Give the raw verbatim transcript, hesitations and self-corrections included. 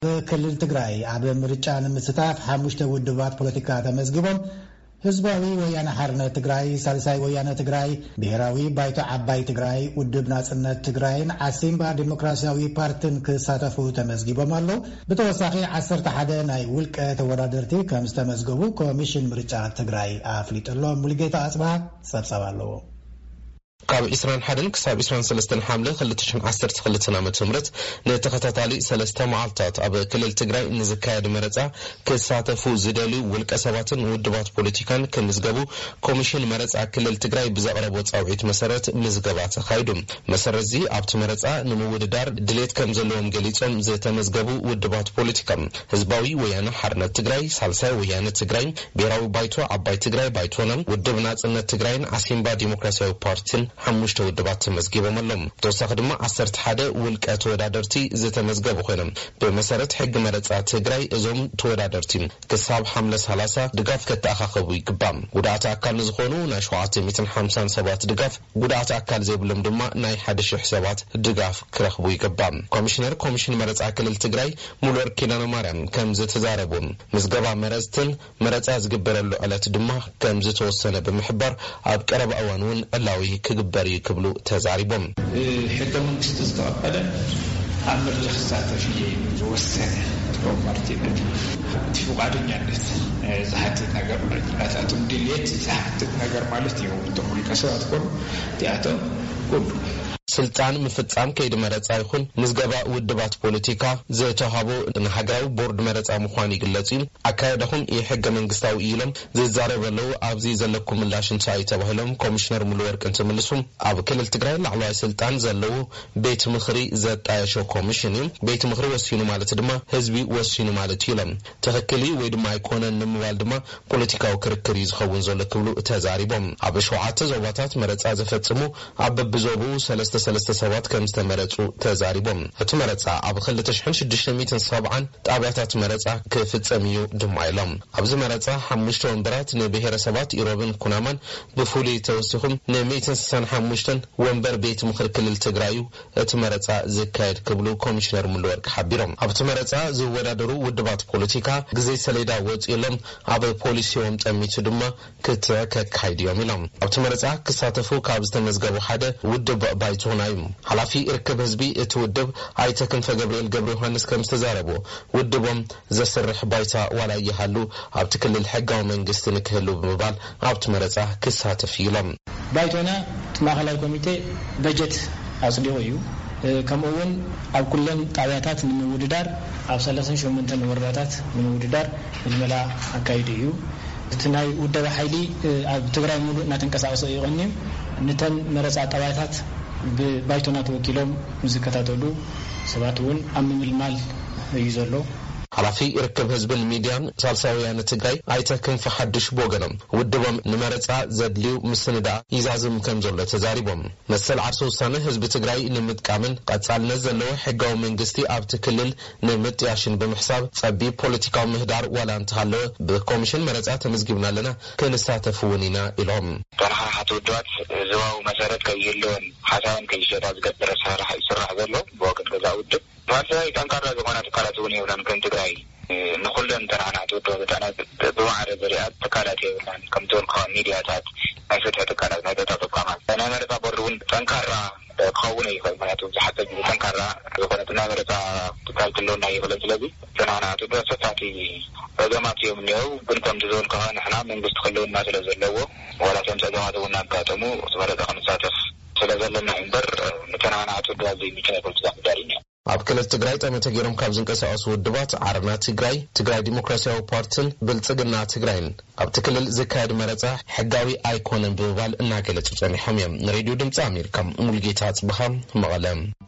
በክልል ትግራይ አበ ምርጫን ምስተታፍ ሓሙሽተ ውድባት ፖለቲካ ተመዝግቦም ህዝባዊ ወያነ ሓርነት ትግራይ፣ ሳልሳይ ወያነ ትግራይ፣ ብሔራዊ ባይቶ ዓባይ ትግራይ፣ ውድብ ናጽነት ትግራይን ዓሲምባ ዲሞክራሲያዊ ፓርቲን ክሳተፉ ተመዝግቦም ኣለው። ብተወሳኺ ዓሰርተ ሓደ ናይ ውልቀ ተወዳደርቲ ከም ዝተመዝገቡ ኮሚሽን ምርጫ ትግራይ ኣፍሊጡሎም። ሙሉጌታ ኣጽባህ ጸብጻብ ኣለዎ። ካብ عشرين واحد ክሳብ عشرين وثلاثة ሓምለ ሁለት ሺህ ዓሰርተ ክልተ ዓመተ ምህረት ንተኸታታሊ ሰለስተ መዓልታት ኣብ ክልል ትግራይ ንዝካየድ መረጻ ክሳተፉ ዝደልዩ ውልቀ ሰባትን ውድባት ፖለቲካን ከምዝገቡ ኮሚሽን መረጻ ክልል ትግራይ ብዘቕረቦ ጻውዒት መሰረት ምዝገባ ተኻይዱ። መሰረት እዚ ኣብቲ መረጻ ንምውድዳር ድሌት ከም ዘለዎም ገሊጾም ዝተመዝገቡ ውድባት ፖለቲካ ህዝባዊ ወያነ ሓርነት ትግራይ፣ ሳልሳይ ወያነ ትግራይ፣ ብሔራዊ ባይቶ ዓባይ ትግራይ ባይቶና፣ ውድብ ናጽነት ትግራይን ዓሲምባ ዲሞክራሲያዊ ፓርቲን ሓሙሽተ ውድባት ተመዝጊቦም ኣሎም። ተወሳኺ ድማ ዓሰርተ ሓደ ውልቀ ተወዳደርቲ ዝተመዝገቡ ኮይኖም ብመሰረት ሕጊ መረጻ ትግራይ እዞም ተወዳደርቲ ክሳብ ሓምለ ሰላሳ ድጋፍ ከተኣኻኸቡ ይግባእ። ጉዳእቲ ኣካል ዝኾኑ ናይ ሸውዓተ ሚእትን ሓምሳን ሰባት ድጋፍ፣ ጉዳእቲ ኣካል ዘይብሎም ድማ ናይ ሓደ ሽሕ ሰባት ድጋፍ ክረኽቡ ይግባእ። ኮሚሽነር ኮሚሽን መረጻ ክልል ትግራይ ሙሉወርቅ ኪዳነ ማርያም ከም ዝተዛረቡ ምዝገባ መረጽትን መረጻ ዝግበረሉ ዕለት ድማ ከም ዝተወሰነ ብምሕባር ኣብ ቀረባ እዋን እውን ዕላዊ ክግበር ይክብሉ ተዛሪቦም። ሕገ መንግስት ዝተቀበለ ኣብ መድረኽ ዝሳተፍ ዝወሰነ ፓርቲነት ፍቃደኛነት ዝሓትት ነገር ኣታቶም ድሌት ዝሓትት ነገር ማለት እዩ። እቶም ውልቀ ሰባት ኮኑ እቲኣቶም ኩሉ ስልጣን ምፍጻም ከይድ መረጻ ይኹን ምዝገባ ውድባት ፖለቲካ ዝተሃቦ ንሃገራዊ ቦርድ መረጻ ምዃን ይግለጽ። ኣካየደኹም የሕገ መንግስታዊ ኢሎም ዝዛረበለው ኣብዚ ዘለኩም ምላሽ እንታይ ተባሂሎም ኮሚሽነር ሙሉወርቅ እንትምልሱ ኣብ ክልል ትግራይ ላዕለዋይ ስልጣን ዘለዎ ቤት ምኽሪ ዘጣየሾ ኮሚሽን እዩ። ቤት ምኽሪ ወሲኑ ማለት ድማ ህዝቢ ወሲኑ ማለት ይሎም ተኸክሊ ወይ ድማ ኣይኮነን ንምባል ድማ ፖለቲካዊ ክርክር ይዝኸውን ዘሎ ክብሉ ተዛሪቦም። ኣብ ሸውዓተ ዞባታት መረጻ ዘፈጽሙ ኣብ በብዞቡ ሰለስተ ሰለስተ ሰባት ከም ዝተመረጹ ተዛሪቦም። እቲ መረጻ ኣብ ሁለት ሺህ ወሽዱሽተ ሰብዓ ጣብያታት መረጻ ክፍጸም እዩ ድማ ኢሎም። ኣብዚ መረጻ ሓሙሽተ ወንበራት ንብሔረሰባት ኢሮብን ኩናማን ብፍሉይ ተወሲኹም ንመቶ ስልሳ ወሓሙሽተ ወንበር ቤት ምኽሪ ክልል ትግራይ እቲ መረጻ ዝካየድ ክብሉ ኮሚሽነር ሙሉወርቅ ሓቢሮም። ኣብቲ መረጻ ዝወዳደሩ ውድባት ፖለቲካ ግዜ ሰሌዳ ወፂሎም ኣብ ፖሊሲዮም ጠሚቱ ድማ ከተካይድ እዮም ኢሎም። ኣብቲ መረጻ ክሳተፉ ካብ ዝተመዝገቡ ሓደ ውድብ ባይቶ ሓላፊ ርክብ ህዝቢ እቲ ውድብ ኣይተ ክንፈ ገብርኤል ገብረ ዮሐንስ ከም ዝተዛረቡ ውድቦም ዘስርሕ ባይታ ዋላ ይሃሉ ኣብቲ ክልል ሕጋዊ መንግስቲ ንክህሉ ብምባል ኣብቲ መረጻ ክሳተፍ ኢሎም። ባይቶና ማእኸላይ ኮሚቴ በጀት ኣጽዲቑ እዩ። ከምኡውን ኣብ ኩለን ጣብያታት ንምውድዳር ኣብ ሰላሳ ወሸሞንተ ወረዳታት ንምውድዳር ምልመላ ኣካይዱ እዩ። እቲ ናይ ውደባ ሓይሊ ኣብ ትግራይ ሙሉእ እናተንቀሳቐሰ ይቐኒ ነተን መረጻ ጣብያታት ብባይቶና ተወኪሎም ዝከታተሉ ሰባት እውን ኣብ ምምልማል እዩ ዘሎ። ሓላፊ ርክብ ህዝብን ሚድያን ሳልሳይ ወያነ ትግራይ ኣይተ ክንፈ ሓድሽ ቦገኖም ውድቦም ንመረጻ ዘድልዩ ምስንዳ ይዛዝም ከም ዘሎ ተዛሪቦም። መሰል ዓርሶ ውሳነ ህዝቢ ትግራይ ንምጥቃምን ቀጻልነት ዘለዎ ሕጋዊ መንግስቲ ኣብቲ ክልል ንምጥያሽን ብምሕሳብ ጸቢብ ፖለቲካዊ ምህዳር ዋላ እንተሃለወ ብኮሚሽን መረጻ ተመዝጊብና ኣለና ክንሳተፍ እውን ኢና ኢሎም። ተናሓሓት ውድባት ዝዋው መሰረት ከይህልውን ሓሳብን ከይሸጣ ዝገብረ ስራሕ ይስራሕ ዘሎ ብወገን ገዛ ውድብ ባልታይ ጠንካራ ዝኾነ ትካላት እውን የብላን ከም ትግራይ ንኹለን ተናሓሓት ውድባት በጣም ብማዕረ ዘሪኣት ትካላት የብላን ከም ትወልካ ሚድያታት ናይ ፍትሒ ትካላት ናይ ደታ ተቋማት ናይ መረጻ ቦርድ እውን ጠንካራ ክኸውን ይኽእል። ምክንያቱ ዝሓተ ግዜ ጠንካራ ዝኾነት ናይ መረጻ ትካል ክህልወና ይኽእልን። ስለዚ ተናሓሓት ውድባት ሰፋቲ ረገማት እዮም እኒአው። ግን ከምቲ ዝበልካ ንሕና መንግስቲ ክህልወና ስለ ዘለዎ ዋላ ከም ፀገማት እውን ኣጋጠሙ እቲ መረጻ ክንሳተፍ ስለ ዘለና እምበር ንተናሓሓት ውድባት ዘይምችል ፖለቲካ ምህዳር እዩ። ኣብ ክልል ትግራይ ጠመተ ገይሮም ካብ ዝንቀሳቐሱ ውድባት ዓረና ትግራይ፣ ትግራይ ዲሞክራሲያዊ ፓርቲን ብልጽግና ትግራይን ኣብቲ ክልል ዝካየድ መረጻ ሕጋዊ ኣይኮነን ብምባል እናገለጹ ጸኒሖም እዮም። ሬድዮ ድምፂ ኣሜሪካ ሙሉጌታ ኣጽብሃ መቐለ።